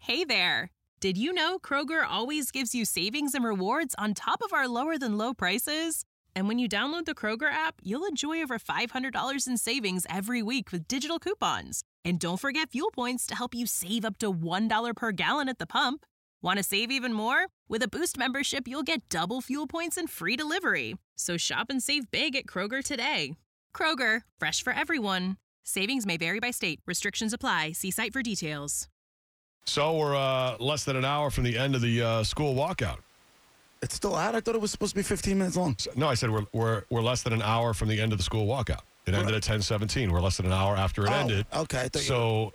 Hey there! Did you know Kroger always gives you savings and rewards on top of our lower-than-low prices? And when you download the Kroger app, you'll enjoy over $500 in savings every week with digital coupons. And don't forget fuel points to help you save up to $1 per gallon at the pump. Want to save even more? With a Boost membership, you'll get double fuel points and free delivery. So shop and save big at Kroger today. Kroger, fresh for everyone. Savings may vary by state. Restrictions apply. See site for details. So we're less than an hour from the end of the school walkout. It's still out? I thought it was supposed to be 15 minutes long. No, I said we're less than an hour from the end of the school walkout. It ended at 10:17. We're less than an hour after it ended. Okay. So,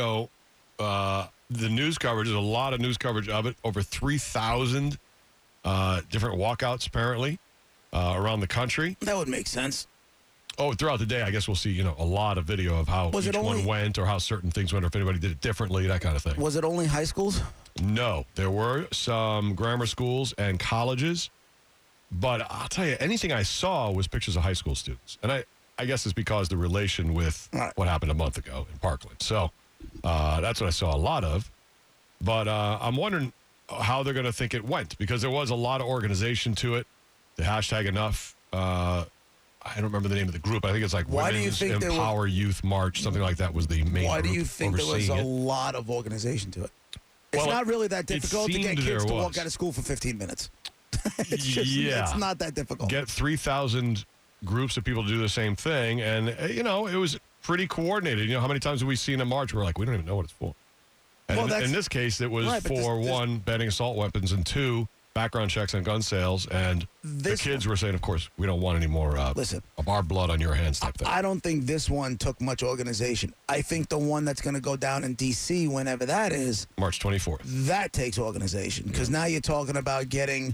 the news coverage, there's a lot of news coverage of it. Over 3,000 different walkouts, apparently, around the country. That would make sense. Oh, throughout the day, I guess we'll see, a lot of video of how each one went or how certain things went or if anybody did it differently, that kind of thing. Was it only high schools? No. There were some grammar schools and colleges. But I'll tell you, anything I saw was pictures of high school students. And I guess it's because the relation with what happened a month ago in Parkland. So that's what I saw a lot of. But I'm wondering how they're going to think it went because there was a lot of organization to it. The hashtag Enough. I don't remember the name of the group. I think it's like Women's Empower Youth March, something like that was the main group. Why do you think there was a lot of organization to it? It's not really that difficult to get kids to walk out of school for 15 minutes. It's not that difficult. Get 3,000 groups of people to do the same thing, and, it was pretty coordinated. How many times have we seen a march where we're like, we don't even know what it's for? And in this case, it was for one, banning assault weapons, and two, background checks on gun sales, and the kids were saying, of course, we don't want any more of our blood on your hands type thing. I don't think this one took much organization. I think the one that's going to go down in D.C., whenever that is, March 24th. That takes organization, because now you're talking about getting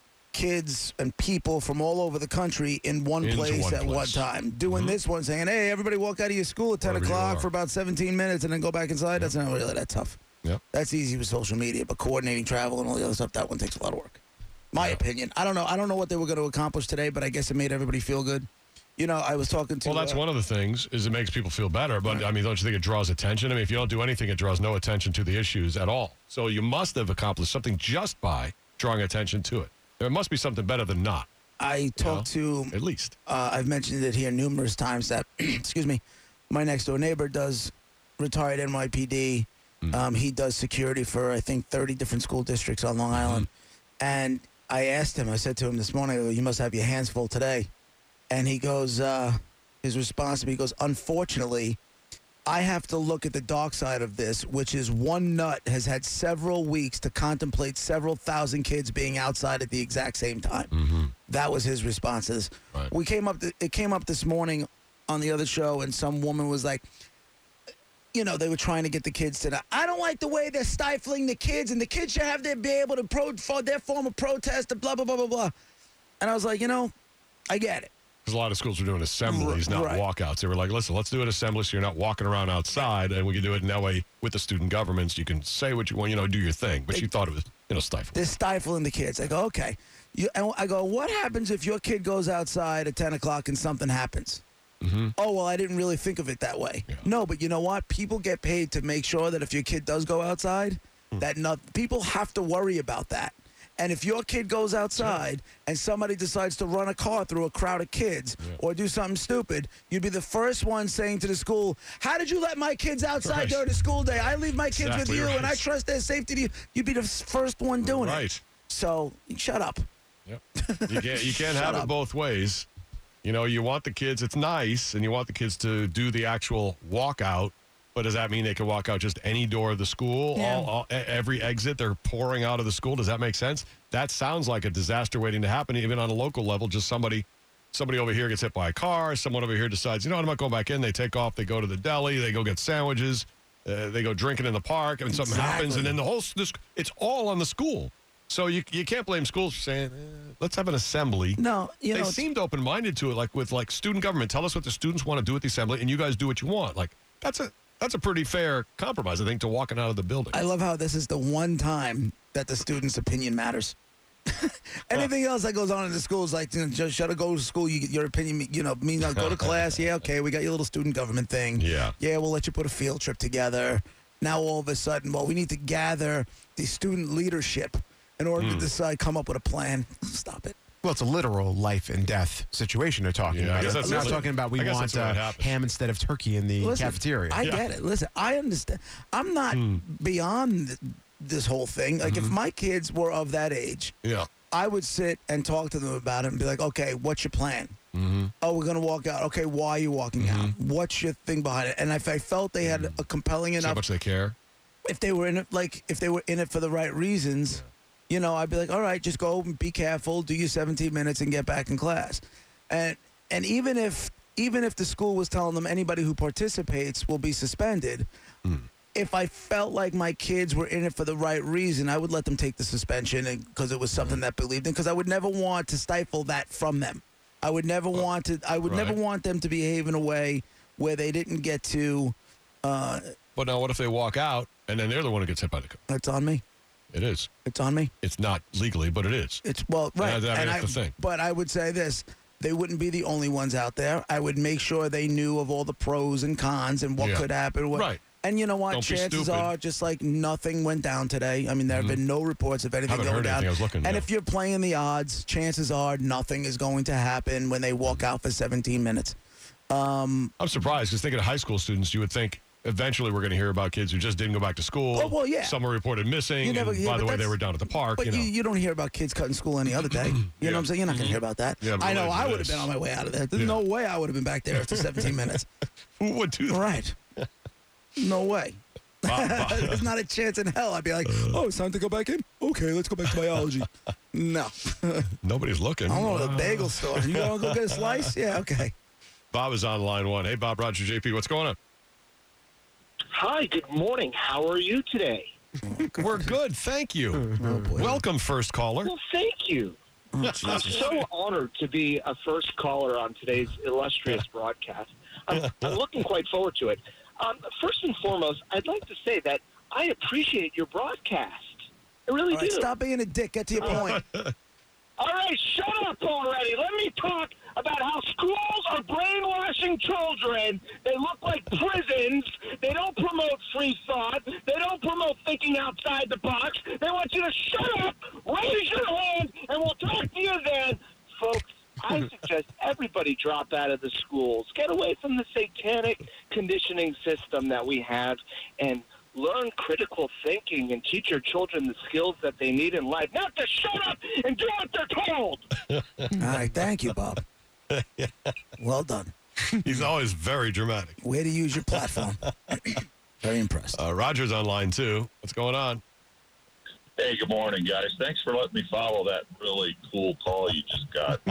kids and people from all over the country in one place at one time. Doing this one, saying, hey, everybody walk out of your school at 10 o'clock for about 17 minutes and then go back inside, that's not really that tough. Yep. That's easy with social media, but coordinating travel and all the other stuff, that one takes a lot of work. My opinion. I don't know what they were going to accomplish today, but I guess it made everybody feel good. I was talking to... Well, that's one of the things, is it makes people feel better, but, don't you think it draws attention? If you don't do anything, it draws no attention to the issues at all. So you must have accomplished something just by drawing attention to it. There must be something better than not. I talked to... At least. I've mentioned it here numerous times that, excuse me, my next-door neighbor does retired NYPD. He does security for, I think, 30 different school districts on Long Island. And I said to him this morning, you must have your hands full today. And he goes, his response to me, he goes, unfortunately, I have to look at the dark side of this, which is one nut has had several weeks to contemplate several thousand kids being outside at the exact same time. That was his response to this. Right. It came up this morning on the other show, and some woman was like, they were trying to get the kids to I don't like the way they're stifling the kids, and the kids should have be able to for their form of protest and blah, blah, blah, blah, blah. And I was like, I get it. Because a lot of schools were doing assemblies, not walkouts. They were like, listen, let's do an assembly so you're not walking around outside, and we can do it in that way with the student governments. You can say what you want, do your thing. But she thought it was stifling. They're stifling the kids. I go, okay. I go, what happens if your kid goes outside at 10 o'clock and something happens? Oh, well, I didn't really think of it that way. Yeah. No, but you know what? People get paid to make sure that if your kid does go outside, people have to worry about that. And if your kid goes outside and somebody decides to run a car through a crowd of kids or do something stupid, you'd be the first one saying to the school, how did you let my kids outside during the school day? I leave my kids with you, and I trust their safety to you. You'd be the first one doing it. So, shut up. Yep. You can't have it both ways. You want the kids, it's nice, and you want the kids to do the actual walkout, but does that mean they can walk out just any door of the school? Yeah. Every exit, they're pouring out of the school? Does that make sense? That sounds like a disaster waiting to happen, even on a local level. Just somebody over here gets hit by a car, someone over here decides, I'm not going back in. They take off, they go to the deli, they go get sandwiches, they go drinking in the park, and something happens, and then it's all on the school. So you can't blame schools for saying, let's have an assembly. No, they seemed open-minded to it, with student government. Tell us what the students want to do at the assembly, and you guys do what you want. That's a pretty fair compromise, I think, to walking out of the building. I love how this is the one time that the student's opinion matters. Anything else that goes on in the school is like, just shut up, go to school. Your opinion, means go to class. Yeah, okay, we got your little student government thing. Yeah, we'll let you put a field trip together. now all of a sudden, well, we need to gather the student leadership in order to come up with a plan. Stop it. Well, it's a literal life and death situation they're talking Yeah, I about. guess that's They're not really- talking about we I guess want that's what happens. ham instead of turkey in the Listen, cafeteria. I get it. Listen, I understand. I'm not beyond this whole thing. Like, if my kids were of that age, Yeah. I would sit and talk to them about it and be like, okay, what's your plan? Oh, we're going to walk out. Okay, why are you walking out? What's your thing behind it? And if I felt they had a compelling See how enough, much they care. if they were in it for the right reasons, I'd be like, all right, just go and be careful, do your 17 minutes and get back in class. And even if the school was telling them anybody who participates will be suspended, if I felt like my kids were in it for the right reason, I would let them take the suspension because it was something that believed in, because I would never want to stifle that from them. I would never want to. I would never want them to behave in a way where they didn't get to. But now, what if they walk out and then they're the one who gets hit by the car? It's on me. It is. It's on me. It's not legally, but it is. It's right. That's the thing. But I would say this: they wouldn't be the only ones out there. I would make sure they knew of all the pros and cons and what could happen. Right. And you know what? Don't be Chances stupid. are, just like nothing went down today. I mean, there have been no reports of anything Haven't going heard down. anything. I was looking, and yeah. if you're playing the odds, chances are nothing is going to happen when they walk out for 17 minutes. I'm surprised because thinking of high school students, you would think eventually we're going to hear about kids who just didn't go back to school. Oh, well, yeah. Some were reported missing. You never- and yeah, by the but way, they that's- were down at the park. But you don't hear about kids cutting school any other day. You know what I'm saying? You're not going to hear about that. Yeah, but I know related to I would have this. been on my way out of there. There's no way I would have been back there after 17 minutes. Who would do that? Right. No way. There's not a chance in hell. I'd be like, oh, it's time to go back in? Okay, let's go back to biology. No. Nobody's looking. I'm going to the bagel store. You going to go get a slice? Yeah, okay. Bob is on line one. Hey, Bob, Roger, JP, what's going on? Hi, good morning. How are you today? We're good, thank you. boy. Welcome, first caller. Well, thank you. I'm so honored to be a first caller on today's illustrious broadcast. I'm looking quite forward to it. First and foremost, I'd like to say that I appreciate your broadcast. I really All right, do. stop being a dick. Get to your point. All right, shut up already. Let me talk about how schools are brainwashing children. They look like prisons. They don't promote free thought. They don't promote thinking outside the box. They want you to shut up, raise your hand, and we'll talk to you then. Folks, I suggest everybody drop out of the schools. Get away from the satanic conditioning system that we have and learn critical thinking and teach your children the skills that they need in life, not to shut up and do what they're told. All right, thank you, Bob. Well done. He's always very dramatic. Way to use your platform. Very impressed. Roger's on line two. What's going on? Hey, good morning, guys. Thanks for letting me follow that really cool call you just got.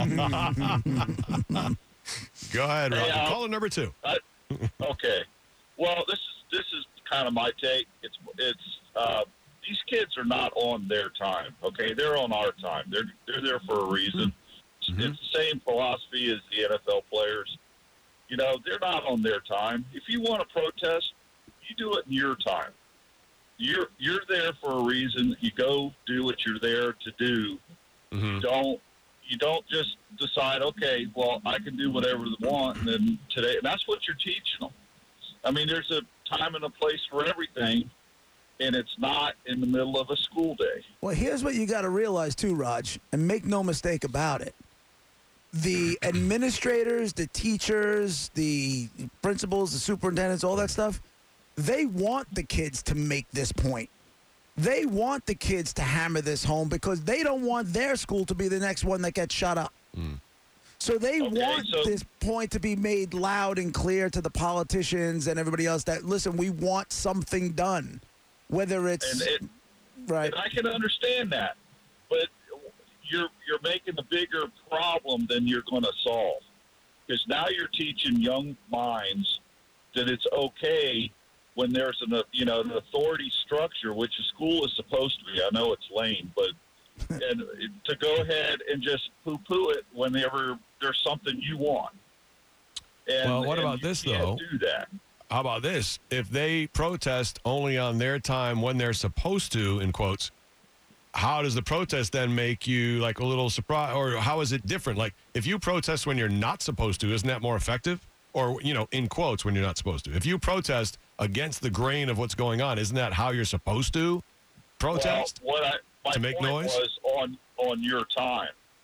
Go ahead, Roger. Hey, Caller number two. Okay. Well, this is kind of my take. It's these kids are not on their time. Okay, they're on our time. They're there for a reason. Mm-hmm. It's the same philosophy as the NFL players. You know, they're not on their time. If you want to protest, you do it in your time. You're there for a reason. You go do what you're there to do. Mm-hmm. You don't just decide, okay, well, I can do whatever I want, and then today, and that's what you're teaching them. I mean, there's a time and a place for everything, and it's not in the middle of a school day. Well, here's what you got to realize, too, Raj, and make no mistake about it. The administrators, the teachers, the principals, the superintendents, all that stuff, they want the kids to make this point. They want the kids to hammer this home because they don't want their school to be the next one that gets shut up. So they want this point to be made loud and clear to the politicians and everybody else that, listen, we want something done. Whether it's... right. And I can understand that, but you're making a bigger problem than you're going to solve. Because now you're teaching young minds that it's okay when there's an authority structure, which a school is supposed to be. I know it's lame, but and to go ahead and just poo-poo it whenever there's something you want. And, Well, what about this, you though? can't do that. How about this? If they protest only on their time when they're supposed to, in quotes, how does the protest then make you like a little surprised? Or how is it different? Like if you protest when you're not supposed to, isn't that more effective? Or, in quotes, when you're not supposed to. If you protest against the grain of what's going on. Isn't that how you're supposed to protest? Well, my to make point noise? was on your time,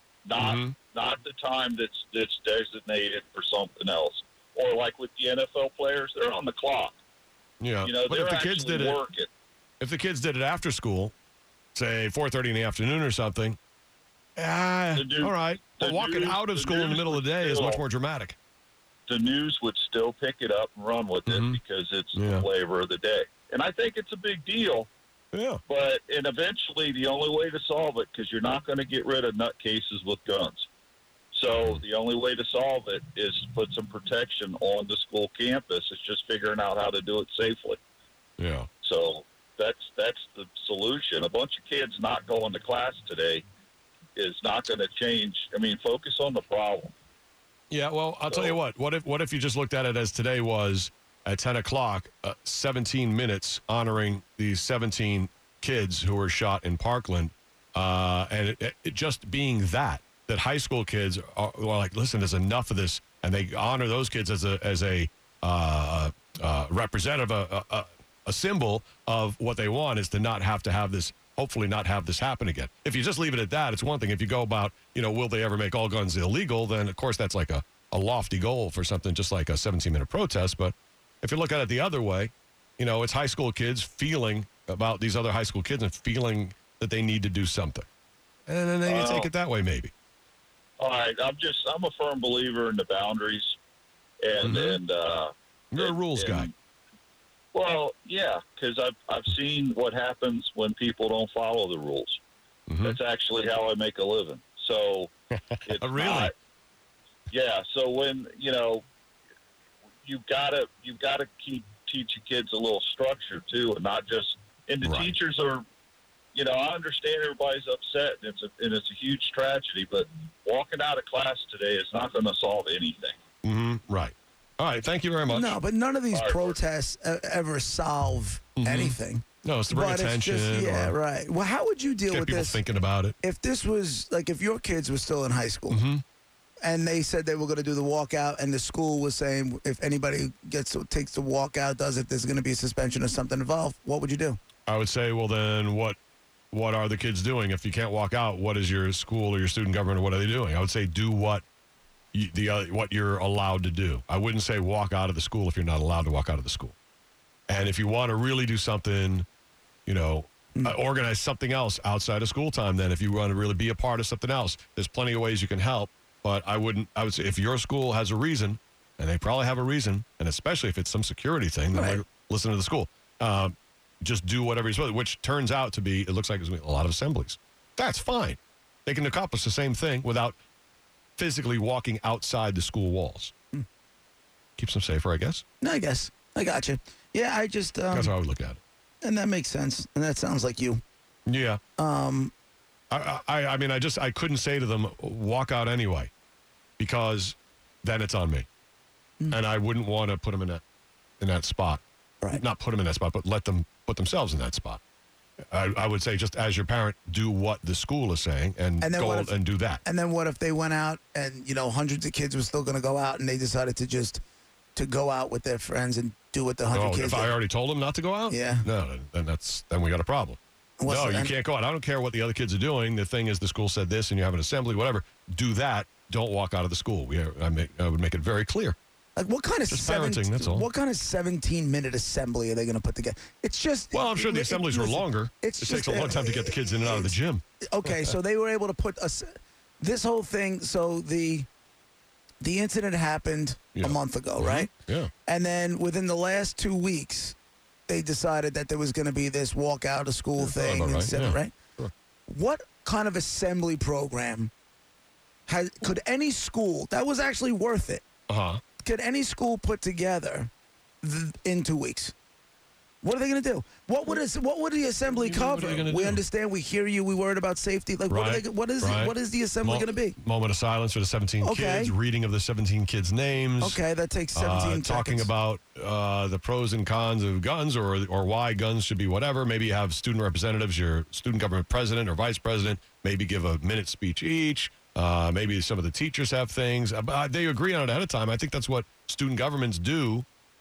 not the time that's designated for something else. Or like with the NFL players, they're on the clock. Yeah, You know, but they're if the kids actually did it, working. if the kids did it after school, say 4:30 in the afternoon or something, all right. But walking out of school in the middle of the day is much more dramatic. The news would still pick it up and run with it because it's the flavor of the day. And I think it's a big deal. Yeah. And eventually the only way to solve it, because you're not going to get rid of nutcases with guns. So the only way to solve it is to put some protection on the school campus. It's just figuring out how to do it safely. Yeah. So that's the solution. A bunch of kids not going to class today is not going to change. I mean, focus on the problem. Yeah, well, I'll tell you what. What if you just looked at it as today was at 10 o'clock, 17 minutes honoring these 17 kids who were shot in Parkland, and it just being that high school kids are like, listen, there's enough of this, and they honor those kids as a representative, a symbol of what they want is to not have this. Hopefully not have this happen again. If you just leave it at that, it's one thing. If you go about, will they ever make all guns illegal, then, of course, that's like a lofty goal for something just like a 17-minute protest. But if you look at it the other way, it's high school kids feeling about these other high school kids and feeling that they need to do something. And then you take it that way, maybe. All right. I'm a firm believer in the boundaries. And You're a rules guy. Well, yeah, because I've seen what happens when people don't follow the rules. That's actually how I make a living. So it's really? Yeah. So when you've got to teach your kids a little structure too, and not just. And the teachers are, I understand everybody's upset, and it's a huge tragedy. But walking out of class today is not going to solve anything. Right. All right, thank you very much. No, but none of these protests ever solve anything. No, it's to bring attention. Right. Well, how would you deal with people this? Thinking about it. If this was, like, if your kids were still in high school and they said they were going to do the walkout and the school was saying if anybody takes the walkout, there's going to be a suspension or something involved, what would you do? I would say, well, then what are the kids doing? If you can't walk out, what is your school or your student government, or what are they doing? I would say do what you're allowed to do. I wouldn't say walk out of the school if you're not allowed to walk out of the school. And if you want to really do something, organize something else outside of school time, then if you want to really be a part of something else, there's plenty of ways you can help. But I would say if your school has a reason, and they probably have a reason, and especially if it's some security thing, then listen to the school. Just do whatever you're supposed to, which turns out to be, it looks like there's going to be a lot of assemblies. That's fine. They can accomplish the same thing without physically walking outside the school walls. Keeps them safer, I guess. No, I guess. I got you. Yeah, I just... that's how I would look at it. And that makes sense. And that sounds like you. Yeah. I mean, I couldn't say to them, walk out anyway, because then it's on me. And I wouldn't want to put them in that spot. Right. Not put them in that spot, but let them put themselves in that spot. I would say just as your parent, do what the school is saying and go and do that. And then what if they went out and, hundreds of kids were still going to go out and they decided to go out with their friends and do what the 100 kids if did? I already told them not to go out? Yeah. No, then we got a problem. You can't go out. I don't care what the other kids are doing. The thing is the school said this and you have an assembly, whatever. Do that. Don't walk out of the school. I would make it very clear. Like what kind of parenting, that's all. What kind of 17-minute assembly are they going to put together? It's just. Well, I'm sure the assemblies were longer. It takes a long time to get the kids in and out of the gym. Okay, so they were able to put this whole thing. So the incident happened a month ago, right? Yeah. And then within the last 2 weeks, they decided that there was going to be this walk out of school thing, right? Sure. What kind of assembly program could any school that was actually worth it? Could any school put together in 2 weeks? What are they going to do? What would the assembly cover? We understand. We hear you. We worried about safety. Like what is the assembly going to be? Moment of silence for the 17 kids. Reading of the 17 kids' names. Okay, that takes 17 seconds. Talking about the pros and cons of guns, or why guns should be whatever. Maybe you have student representatives, your student government president or vice president. Maybe give a minute speech each. Maybe some of the teachers have things. They agree on it ahead of time. I think that's what student governments do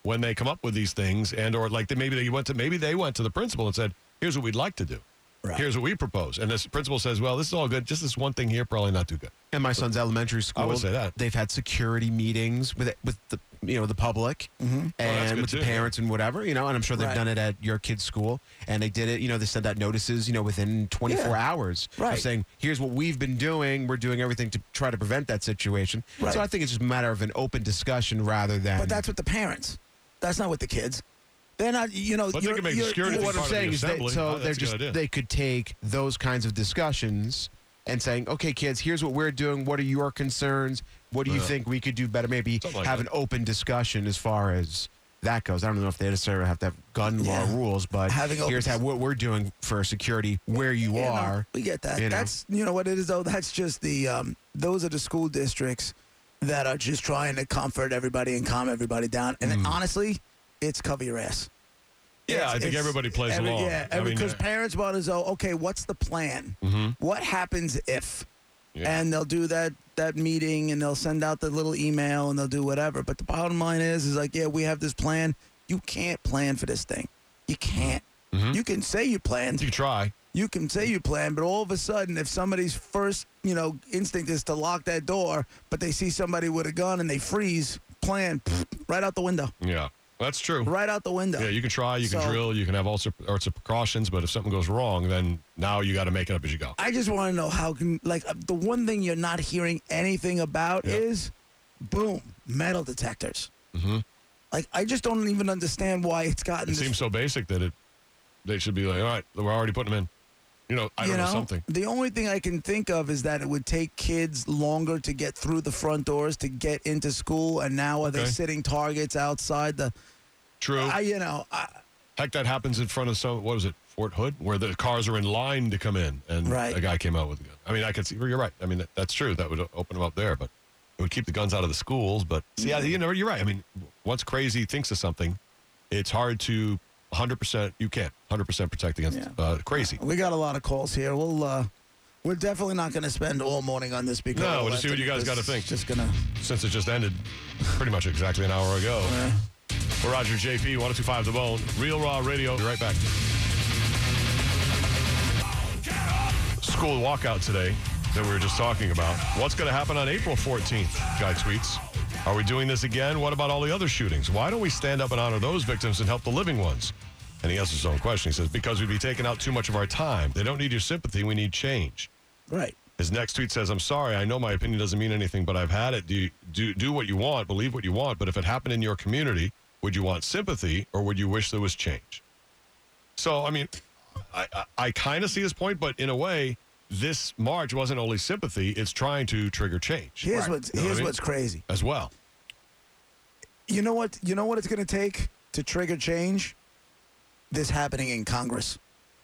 when they come up with these things, and or like maybe they went to the principal and said, "Here's what we'd like to do. Right. Here's what we propose." And this principal says, "Well, this is all good. Just this one thing here, probably not too good." In my son's elementary school, I would say that they've had security meetings with the the public and with the parents and whatever, and I'm sure they've done it at your kid's school, and they did it, they sent out notices, within 24 hours of saying, here's what we've been doing. We're doing everything to try to prevent that situation. Right. So I think it's just a matter of an open discussion rather than. But that's with the parents. That's not with the kids. They're not, But they can make security what I'm part saying of the assembly. is they could take those kinds of discussions and saying, okay, kids, here's what we're doing. What are your concerns? What do you think we could do better? Maybe have an open discussion as far as that goes. I don't know if they necessarily have to have gun law rules, but here's what we're doing for security where you are. No, we get that. That's, what it is, though? That's just those are the school districts that are just trying to comfort everybody and calm everybody down. And honestly, it's cover your ass. Yeah, I think everybody plays along. Yeah, because parents want to know, okay, what's the plan? What happens if? Yeah. And they'll do that meeting, and they'll send out the little email, and they'll do whatever. But the bottom line is like, yeah, we have this plan. You can't plan for this thing. You can't. You can say you planned. You try. You can say you planned, but all of a sudden, if somebody's first, instinct is to lock that door, but they see somebody with a gun and they freeze, plan, right out the window. Yeah. That's true. Right out the window. Yeah, you can try, you can drill, you can have all sorts of precautions, but if something goes wrong, then now you got to make it up as you go. I just want to know how can, the one thing you're not hearing anything about is, boom, metal detectors. I just don't even understand why it's gotten It seems so basic that they should be like, all right, we're already putting them in. I don't know something. The only thing I can think of is that it would take kids longer to get through the front doors to get into school, and now are they sitting targets outside the... True. Heck, that happens in front of Fort Hood, where the cars are in line to come in, and a guy came out with a gun. I mean, I can see, you're right. I mean, that's true. That would open them up there, but it would keep the guns out of the schools. But, you're right. I mean, once crazy thinks of something, it's hard to... 100%, you can't 100% protect against crazy. We got a lot of calls here. We're definitely not going to spend all morning on this because we'll just see what you guys got to think. Since it just ended pretty much exactly an hour ago. We're Roger JP, 102.5 The Bone, Real Raw Radio. Be right back. School walkout today that we were just talking about. What's going to happen on April 14th? Guy tweets. Are we doing this again? What about all the other shootings? Why don't we stand up and honor those victims and help the living ones? And he answers his own question. He says, because we'd be taking out too much of our time. They don't need your sympathy. We need change. Right. His next tweet says, I'm sorry. I know my opinion doesn't mean anything, but I've had it. Do what you want, believe what you want. But if it happened in your community, would you want sympathy or would you wish there was change? So, I mean, I kind of see his point, but in a way, this march wasn't only sympathy, it's trying to trigger change. Here's what's crazy. As well. You know what it's going to take to trigger change? This happening in Congress.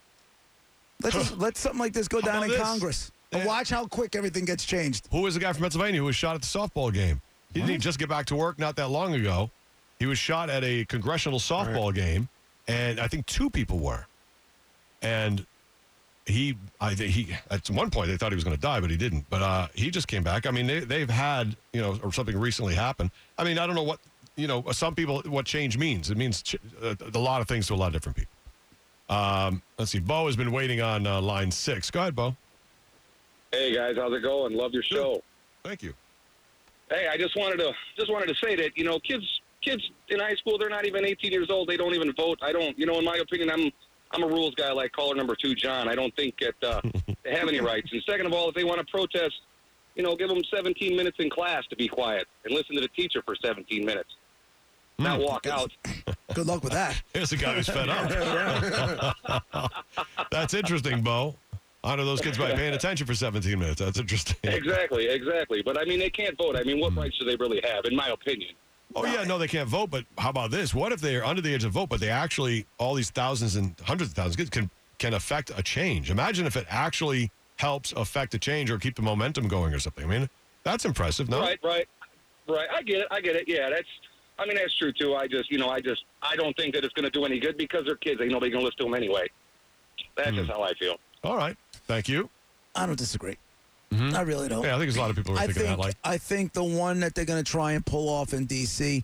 Let something like this go down in Congress. And watch how quick everything gets changed. Who was the guy from Pennsylvania who was shot at the softball game? He didn't just get back to work not that long ago. He was shot at a congressional softball game, and I think two people were. And he at one point they thought he was going to die, but he didn't. But he just came back. I mean, they've had, or something recently happened. I mean, I don't know what, some people, what change means. It means a lot of things to a lot of different people. Let's see. Bo has been waiting on line 6. Go ahead, Bo. Hey, guys. How's it going? Love your show. Thank you. Hey, I just wanted to say that, kids in high school, they're not even 18 years old. They don't even vote. I don't, in my opinion, I'm a rules guy like caller number 2, John. I don't think that they have any rights. And second of all, if they want to protest, give them 17 minutes in class to be quiet and listen to the teacher for 17 minutes. Not walk out. Good luck with that. Here's a guy who's fed up. That's interesting, Bo. Honor those kids by paying attention for 17 minutes. That's interesting. Exactly. But, they can't vote. what rights do they really have, in my opinion? Oh, yeah, no, they can't vote, but how about this? What if they're under the age of vote, but they actually, all these thousands and hundreds of thousands of kids can affect a change? Imagine if it actually helps affect a change or keep the momentum going or something. I mean, that's impressive, no? Right. I get it. Yeah, that's true, too. I don't think that it's going to do any good because they're kids. Ain't nobody going to listen to them anyway. That's just how I feel. All right. Thank you. I don't disagree. I really don't. Yeah, I think there's a lot of people who are thinking that. I think the one that they're going to try and pull off in D.C.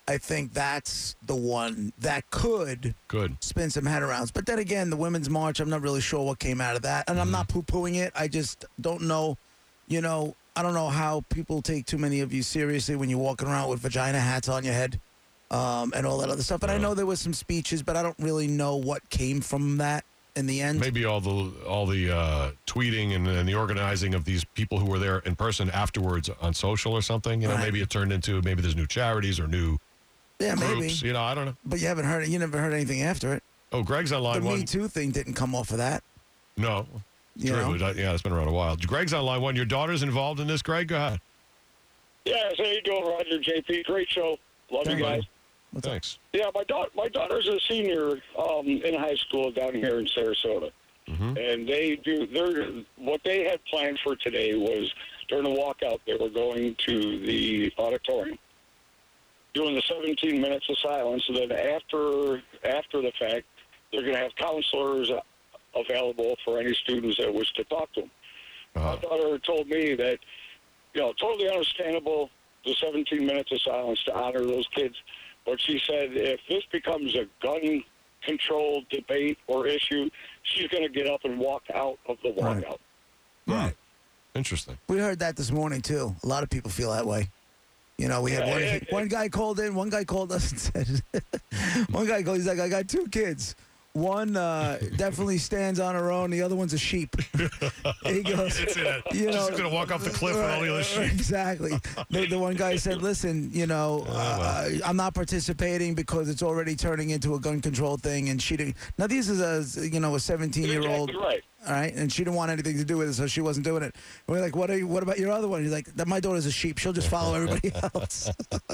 I think that's the one that could spin some head arounds. But then again, the Women's March, I'm not really sure what came out of that. And I'm not poo-pooing it. I just don't know, I don't know how people take too many of you seriously when you're walking around with vagina hats on your head and all that other stuff. And I know there was some speeches, but I don't really know what came from that in the end. Maybe all the tweeting and the organizing of these people who were there in person afterwards on social or something. Maybe it turned into maybe there's new charities or new groups. Maybe. I don't know. But you never heard anything after it. Oh, Greg's on line the one. Me Too thing didn't come off of that. No. True. Yeah, it's been around a while. Greg's on line one. Your daughter's involved in this, Greg? Go ahead. Yes, how you doing, Roger, JP? Great show. Love you guys. Thanks. Yeah, my daughter's a senior in high school down here in Sarasota. Mm-hmm. And what they had planned for today was during the walkout, they were going to the auditorium, doing the 17 minutes of silence, and then after the fact, they're going to have counselors available for any students that wish to talk to them. My daughter told me that, totally understandable, the 17 minutes of silence to honor those kids. But she said if this becomes a gun control debate or issue, she's going to get up and walk out of the walkout. Right. Interesting. We heard that this morning, too. A lot of people feel that way. We had one guy called in. One guy called us and said, he's like, I got two kids. One definitely stands on her own. The other one's a sheep. He goes, she's going to walk off the cliff with all the other sheep. Exactly. The one guy said, listen, I'm not participating because it's already turning into a gun control thing. And she didn't. Now, this is a 17-year-old. Exactly right. All right. And she didn't want anything to do with it, so she wasn't doing it. And we're like, what about your other one? He's like, my daughter's a sheep. She'll just follow everybody else.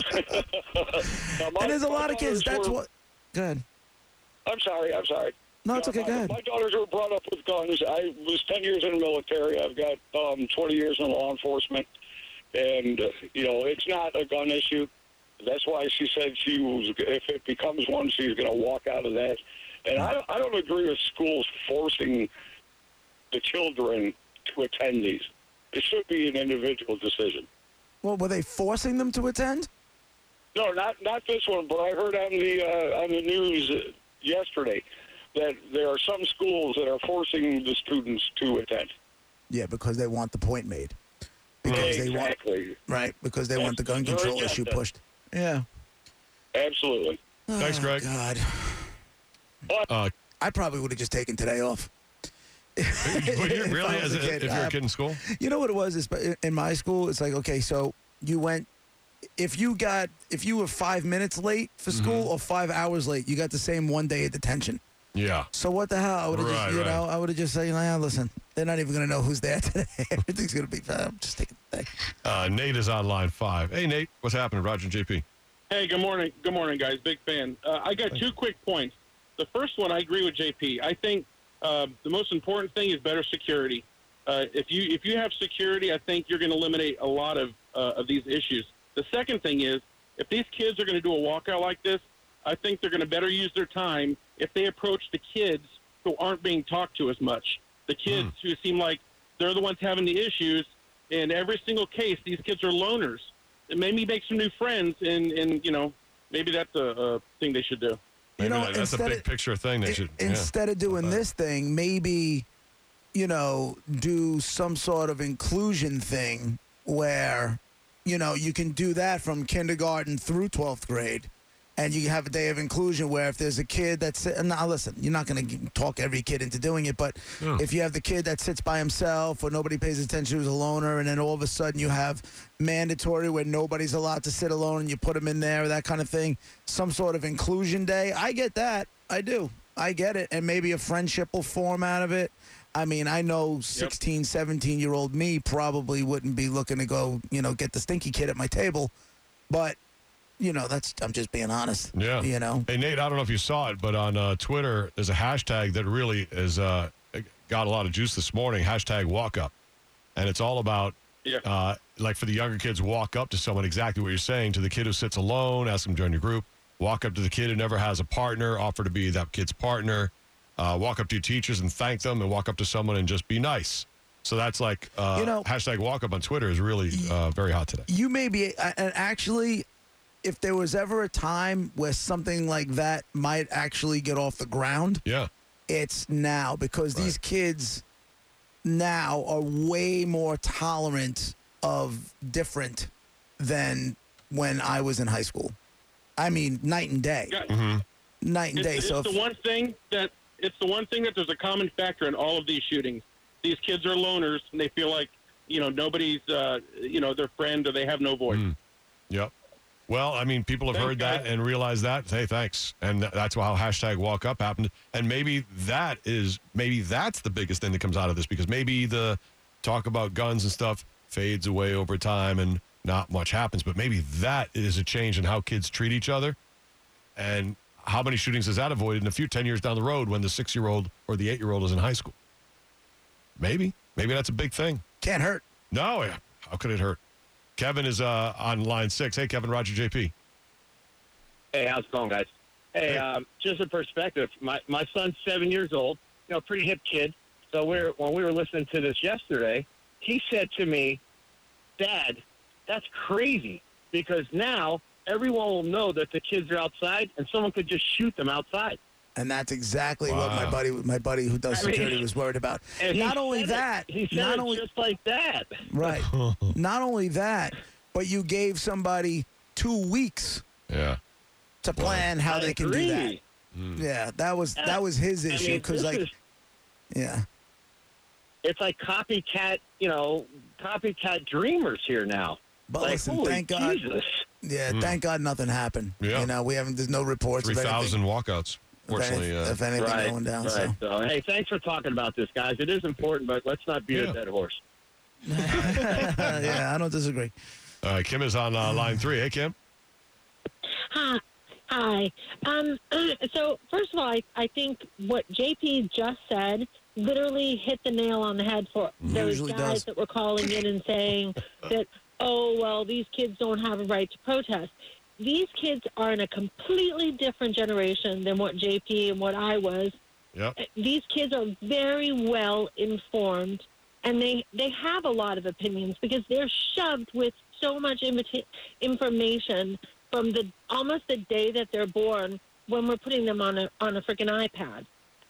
And there's a lot of kids. That's what. Go ahead. I'm sorry. No, it's okay. Go ahead. My daughters were brought up with guns. I was 10 years in the military. I've got 20 years in law enforcement. And, it's not a gun issue. That's why she said if it becomes one, she's going to walk out of that. And I don't agree with schools forcing the children to attend these. It should be an individual decision. Well, were they forcing them to attend? No, not this one, but I heard on the news yesterday that there are some schools that are forcing the students to attend. Yeah, because they want the point made. Because they want the gun control issue pushed. Yeah. Absolutely. Thanks, Greg. God. I probably would have just taken today off. Would you really? If you're a kid in school? You know what it was? In my school, it's like, okay, so you went. If you were 5 minutes late for school or 5 hours late, you got the same 1 day of detention. Yeah. So what the hell? I would have I would have just said, listen, they're not even going to know who's there today. Everything's going to be fine. I'm just taking the day. Nate is on line 5. Hey, Nate, what's happening? Roger and JP. Hey, good morning. Good morning, guys. Big fan. I got 2 quick points. The first one, I agree with JP. I think the most important thing is better security. If you have security, I think you're going to eliminate a lot of these issues. The second thing is, if these kids are going to do a walkout like this, I think they're going to better use their time if they approach the kids who aren't being talked to as much. The kids who seem like they're the ones having the issues. In every single case, these kids are loners. And maybe make some new friends, and maybe that's a thing they should do. That's a big picture thing they should. Instead of doing this thing, maybe, do some sort of inclusion thing where, you can do that from kindergarten through 12th grade. And you have a day of inclusion where if there's a kid that's... Now, listen, you're not going to talk every kid into doing it, but if you have the kid that sits by himself or nobody pays attention who's a loner, and then all of a sudden you have mandatory where nobody's allowed to sit alone and you put them in there, that kind of thing, some sort of inclusion day, I get that. I do. I get it. And maybe a friendship will form out of it. I mean, I know 16, 17-year-old me probably wouldn't be looking to go, get the stinky kid at my table, but... I'm just being honest. Yeah. Hey, Nate, I don't know if you saw it, but on Twitter, there's a hashtag that really has got a lot of juice this morning, hashtag walk up. And it's all about, like for the younger kids, walk up to someone, exactly what you're saying, to the kid who sits alone, ask them to join your group, walk up to the kid who never has a partner, offer to be that kid's partner, walk up to your teachers and thank them, and walk up to someone and just be nice. So that's like, hashtag walk up on Twitter is really very hot today. You may be, and actually... if there was ever a time where something like that might actually get off the ground, it's now, because these kids now are way more tolerant of different than when I was in high school. I mean, night and day. Night and day. It's the one thing that there's a common factor in all of these shootings. These kids are loners, and they feel like, nobody's, their friend, or they have no voice. Yep. Well, I mean, people have heard that and realized that. Hey, thanks. And that's how hashtag walk up happened. And maybe that's the biggest thing that comes out of this, because maybe the talk about guns and stuff fades away over time and not much happens. But maybe that is a change in how kids treat each other. And how many shootings has that avoided in 10 years down the road when the 6-year-old or the 8-year-old is in high school? Maybe that's a big thing. Can't hurt. No, how could it hurt? Kevin is on line 6. Hey, Kevin, Roger JP. Hey, how's it going, guys? Hey, just a perspective. My son's 7 years old, pretty hip kid. So when we were listening to this yesterday, he said to me, Dad, that's crazy, because now everyone will know that the kids are outside and someone could just shoot them outside. And that's exactly what my buddy who does security was worried about. Not only that, he said it just like that. Right. Not only that, but you gave somebody 2 weeks to plan how they can do that. Yeah, that was his issue, because it's like copycat dreamers here now. But listen, thank God. Jesus. Yeah, thank God nothing happened. Yeah. There's no reports 3,000 walkouts. Fortunately, if anything going down. Right. So, hey, thanks for talking about this, guys. It is important, but let's not beat a dead horse. I don't disagree. Kim is on line 3. Hey, Kim. Hi. So, first of all, I think what JP just said literally hit the nail on the head for those guys that were calling in and saying that, oh, well, these kids don't have a right to protest. These kids are in a completely different generation than what JP and what I was. Yep. These kids are very well informed, and they have a lot of opinions because they're shoved with so much information from almost the day that they're born when we're putting them on a freaking iPad.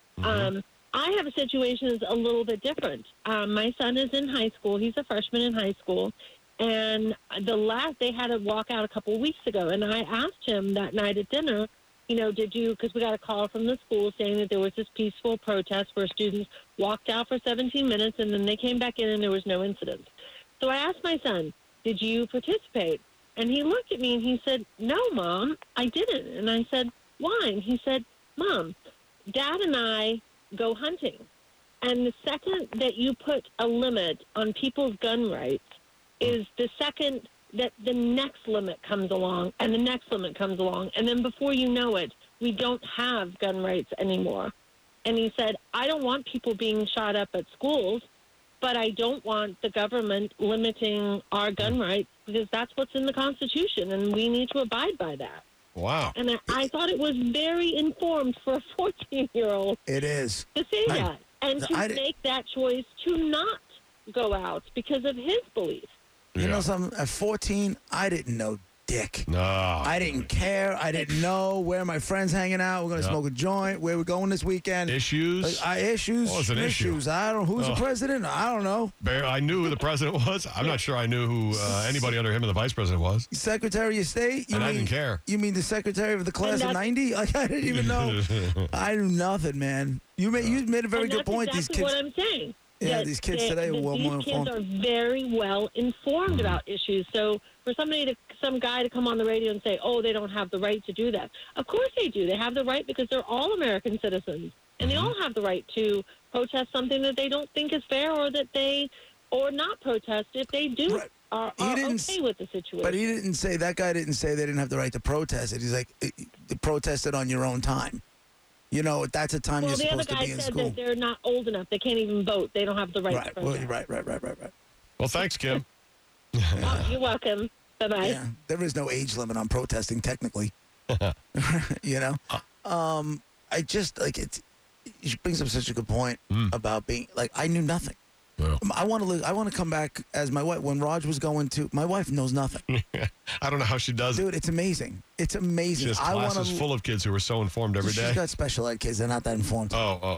I have a situation that's a little bit different. My son is in high school. He's a freshman in high school. And they had a walkout a couple of weeks ago, and I asked him that night at dinner, because we got a call from the school saying that there was this peaceful protest where students walked out for 17 minutes, and then they came back in and there was no incident. So I asked my son, did you participate? And he looked at me and he said, no, Mom, I didn't. And I said, why? And he said, Mom, Dad and I go hunting. And the second that you put a limit on people's gun rights is the second that the next limit comes along and the next limit comes along. And then before you know it, we don't have gun rights anymore. And he said, I don't want people being shot up at schools, but I don't want the government limiting our gun rights because that's what's in the Constitution, and we need to abide by that. Wow. And I thought it was very informed for a 14-year-old. It is. To say that and to make that choice to not go out because of his beliefs. You know something? At 14, I didn't know dick. No. I didn't care. I didn't know where my friends hanging out. We're going to smoke a joint. Where we're going this weekend. Issues? Issues. What was an issue? I don't know. Who's the president? I don't know. I knew who the president was. I'm not sure I knew who anybody under him and the vice president was. Secretary of State? I didn't care. You mean the secretary of the class of 90? Like, I didn't even know. I knew nothing, man. You made a very good point. Exactly these kids. What I'm saying. Yeah, these kids today are well more informed. These kids are very well informed about issues. So for some guy to come on the radio and say, oh, they don't have the right to do that. Of course they do. They have the right because they're all American citizens. And they all have the right to protest something that they don't think is fair or not protest if they do are okay with the situation. But he didn't say, that guy didn't say they didn't have the right to protest it. He's like, protest it on your own time. You know, that's a time you're supposed to be in school. The other guy said that they're not old enough. They can't even vote. They don't have the right to protest. Right. Well, thanks, Kim. You're welcome. Bye-bye. Yeah, there is no age limit on protesting, technically. You know? I just, like, it brings up such a good point about being, like, I knew nothing. Well. I want to come back as my wife. When Raj was going to, my wife knows nothing. I don't know how she does it. Dude, it's amazing. It's amazing. She has classes full of kids who are so informed every day. She's got special ed kids. They're not that informed.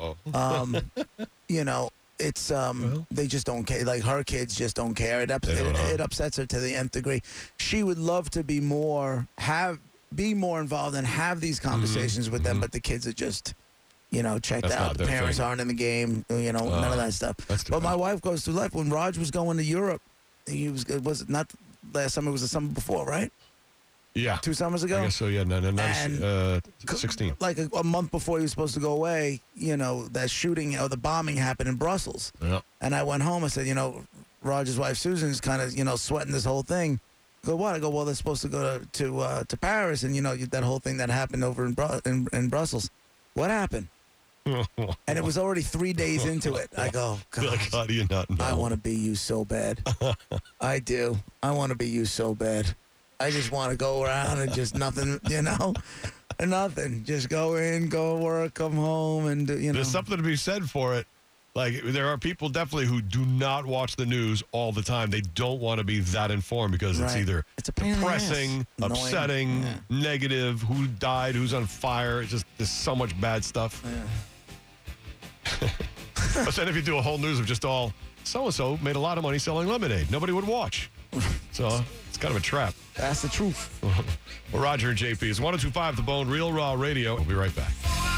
You know, it's they just don't care. Like her kids just don't care. It upsets her to the nth degree. She would love to be more involved and have these conversations with them, but the kids are just, checked out. The parents aren't in the game. None of that stuff. But my wife goes through life. When Raj was going to Europe, was it not last summer? It was the summer before, right? Yeah. 2 summers ago? I guess so, yeah. No, 16. Like a month before he was supposed to go away, that shooting or the bombing happened in Brussels. Yeah. And I went home. I said, Roger's wife, Susan's kind of, sweating this whole thing. I go, what? I go, well, they're supposed to go to Paris. And, that whole thing that happened over in Brussels. What happened? And it was already 3 days into it. I go, God, like, how do you not know? I want to be you so bad. I do. I want to be you so bad. I just want to go around and just nothing, nothing. Just go in, go work, come home, and There's something to be said for it. Like, there are people definitely who do not watch the news all the time. They don't want to be that informed because it's either depressing, upsetting, negative, who died, who's on fire. It's just, there's so much bad stuff. Yeah. But then if you do a whole news of just all, so-and-so made a lot of money selling lemonade, nobody would watch. So it's kind of a trap. That's the truth. Well, Roger and JP is 102.5 The Bone, Real Raw Radio. We'll be right back.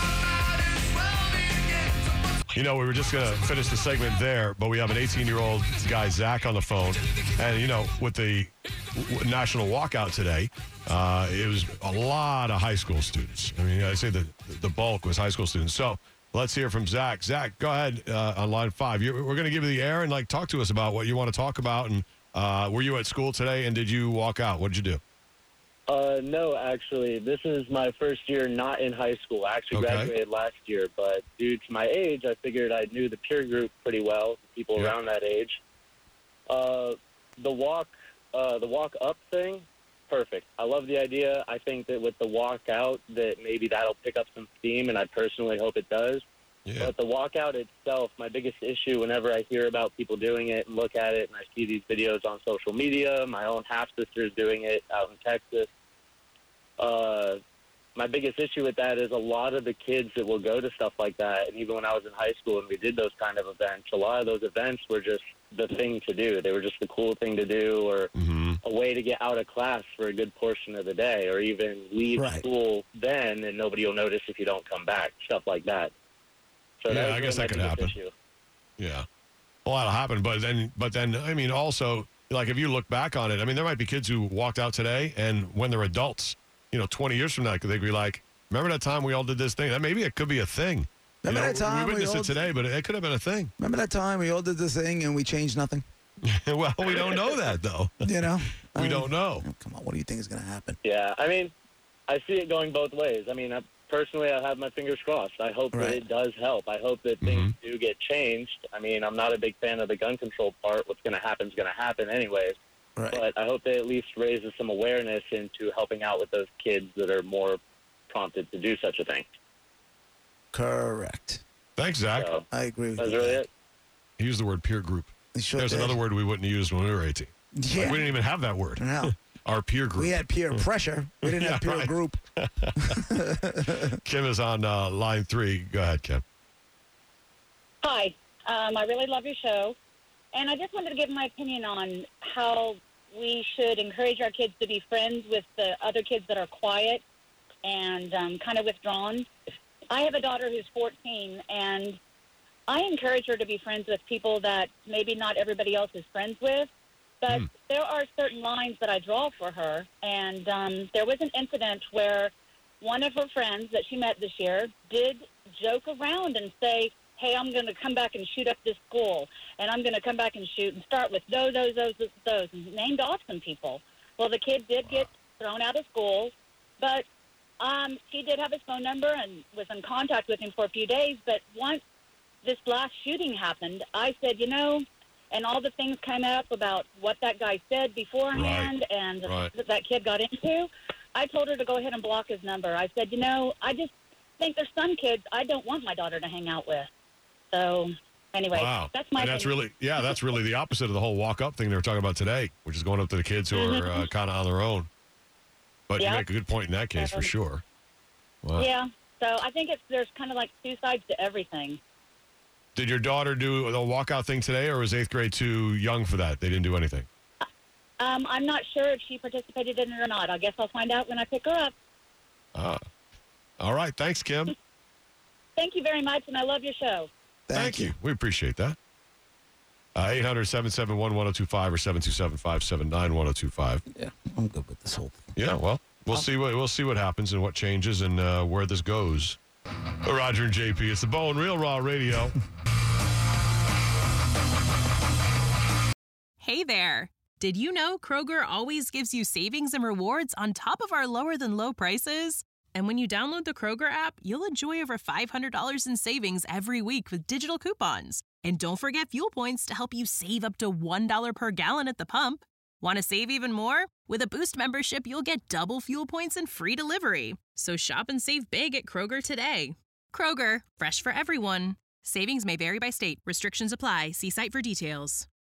We were just going to finish the segment there, but we have an 18-year-old guy, Zach, on the phone. And, with the national walkout today, it was a lot of high school students. I mean, I say the bulk was high school students. So let's hear from Zach. Zach, go ahead on line 5. We're going to give you the air and, talk to us about what you want to talk about. And were you at school today, and did you walk out? What did you do? No, actually, this is my first year not in high school. I actually graduated last year, but due to my age, I figured I knew the peer group pretty well, people around that age. The walk up thing, perfect. I love the idea. I think that with the walk out, that maybe that'll pick up some steam, and I personally hope it does. Yeah. But the walkout itself, my biggest issue whenever I hear about people doing it and look at it and I see these videos on social media, my own half-sister is doing it out in Texas. My biggest issue with that is a lot of the kids that will go to stuff like that, and even when I was in high school and we did those kind of events, a lot of those events were just the thing to do. They were just the cool thing to do, or a way to get out of class for a good portion of the day, or even leave school then and nobody will notice if you don't come back, stuff like that. So yeah, I guess that could happen. Issue. Yeah. Well, that'll happen. But then, I mean, also, like, if you look back on it, I mean, there might be kids who walked out today, and when they're adults, 20 years from now, they'd be like, remember that time we all did this thing? That maybe it could be a thing. Remember that time we witnessed it today, but it could have been a thing. Remember that time we all did this thing and we changed nothing? Well, we don't know that, though. We don't know. Come on, what do you think is going to happen? Yeah, I mean, I see it going both ways. I mean, personally, I have my fingers crossed. I hope that it does help. I hope that things do get changed. I mean, I'm not a big fan of the gun control part. What's going to happen is going to happen anyways. Right. But I hope that at least raises some awareness into helping out with those kids that are more prompted to do such a thing. Correct. Thanks, Zach. So, I agree with you. That's really it. He used the word peer group. There's another word we wouldn't use when we were 18. Yeah. Like, we didn't even have that word. No. Our peer group. We had peer pressure. We didn't have peer group. Kim is on line 3. Go ahead, Kim. Hi. I really love your show. And I just wanted to give my opinion on how we should encourage our kids to be friends with the other kids that are quiet and kind of withdrawn. I have a daughter who's 14, and I encourage her to be friends with people that maybe not everybody else is friends with. But there are certain lines that I draw for her. And there was an incident where one of her friends that she met this year did joke around and say, hey, I'm going to come back and shoot up this school, and I'm going to come back and shoot and start with those, and named off some people. Well, the kid did get thrown out of school, but she did have his phone number and was in contact with him for a few days. But once this last shooting happened, I said, and all the things came up about what that guy said beforehand and that that kid got into, I told her to go ahead and block his number. I said, I just think there's some kids I don't want my daughter to hang out with. So Anyway, wow. that's my that's opinion. that's really the opposite of the whole walk-up thing they were talking about today, which is going up to the kids who are kind of on their own. But you make a good point in that case, for sure. Wow. Yeah, so I think there's kind of like two sides to everything. Did your daughter do the walkout thing today, or was 8th grade too young for that? They didn't do anything? I'm not sure if she participated in it or not. I guess I'll find out when I pick her up. All right. Thanks, Kim. Thank you very much, and I love your show. Thank you. We appreciate that. 800-771-1025 or 727-579-1025. Yeah, I'm good with this whole thing. Yeah, well, we'll see what happens and what changes and where this goes. Roger and JP, it's the Bo and Real Raw Radio. Hey there. Did you know Kroger always gives you savings and rewards on top of our lower than low prices? And when you download the Kroger app, you'll enjoy over $500 in savings every week with digital coupons. And don't forget fuel points to help you save up to $1 per gallon at the pump. Want to save even more? With a Boost membership, you'll get double fuel points and free delivery. So shop and save big at Kroger today. Kroger, fresh for everyone. Savings may vary by state. Restrictions apply. See site for details.